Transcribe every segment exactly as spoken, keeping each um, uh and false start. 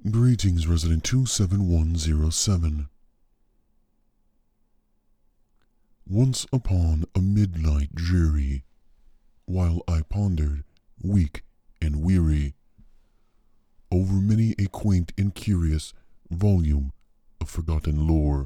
Greetings, resident two seven one zero seven. Once upon a midnight dreary, while I pondered, weak and weary, over many a quaint and curious volume of forgotten lore,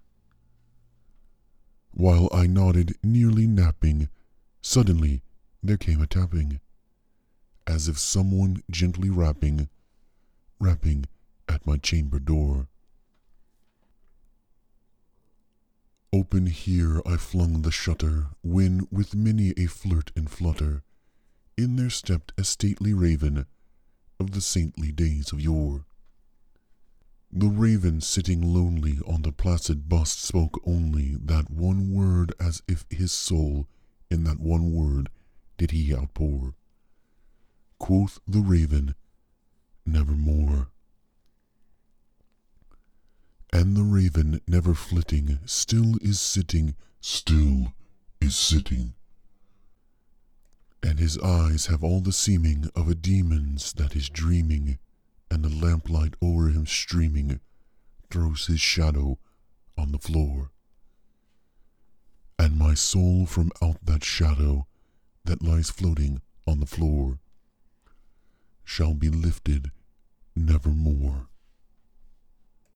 while I nodded, nearly napping, suddenly there came a tapping, as if someone gently rapping, rapping at my chamber door. Open here I flung the shutter, when, with many a flirt and flutter, in there stepped a stately raven of the saintly days of yore. The raven, sitting lonely on the placid bust, spoke only that one word, as if his soul in that one word did he outpour. Quoth the raven, "Nevermore." And the raven, never flitting, still is sitting, still is sitting. And his eyes have all the seeming of a demon's that is dreaming, and the lamplight o'er him streaming throws his shadow on the floor. And my soul from out that shadow that lies floating on the floor shall be lifted nevermore.